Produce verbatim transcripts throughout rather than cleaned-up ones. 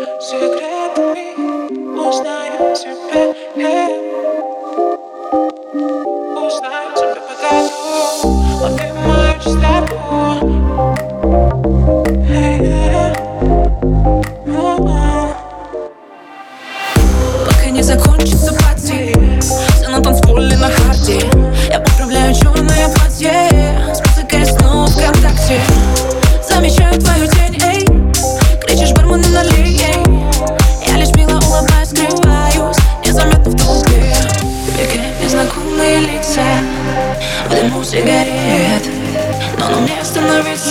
секретами узнаю тебя, yeah. Узнаю тебя по тату, лови мою чистоту, yeah. Oh-oh. Пока не закончится пати, все на танцполе на харде. Я поправляю черное платье, с музыкой снова ВКонтакте. Замечаю твою тень, эй, кричишь бармену налей, эй. Я лишь мило улыбаюсь, скрываюсь незаметно в толпе. Веками незнакомые лица, в дыму сигарет, но нам не остановиться.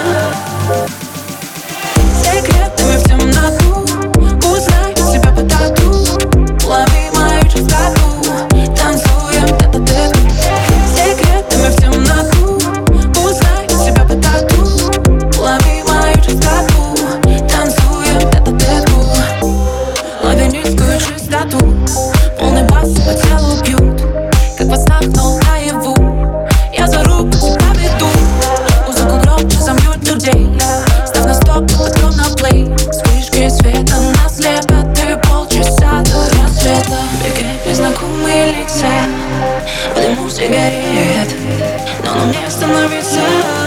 Секретами в темноту узнаю тебя по тату, лови мою чистоту, танцуем тет-а-тет. Секретами в темноту узнаю тебя по тату, лови мою чистоту, танцуем тет-а-тет. Лови низкую чистоту, полный бас по телу бьют, как во снах, но наяву. Я за руку тебя веду, музыку громче замьють людей. Ставь на стоп, потом на плей. Вспышки света нас слепят, и полчаса до рассвета. Веками знакомые лица, в дыму сигарет, но нам не остановиться.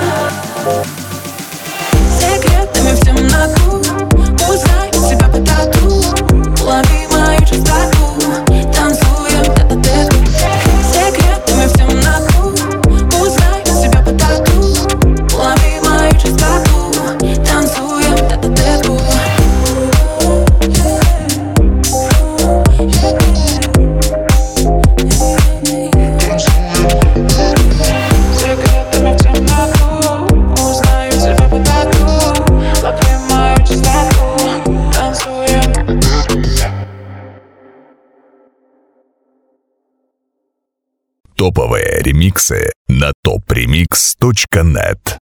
Секретами в темноту узнаю тебя по тату, лови мою чистоту, танцуем тет-а-тет. Секретами в темноту узнаю тебя по тату, лови мою чистоту, танцуем тет-а-тет. Секретами в темноту узнаю тебя по тату, лови мою чистоту, танцуем. Топовые ремиксы на топ ремикс точка нет.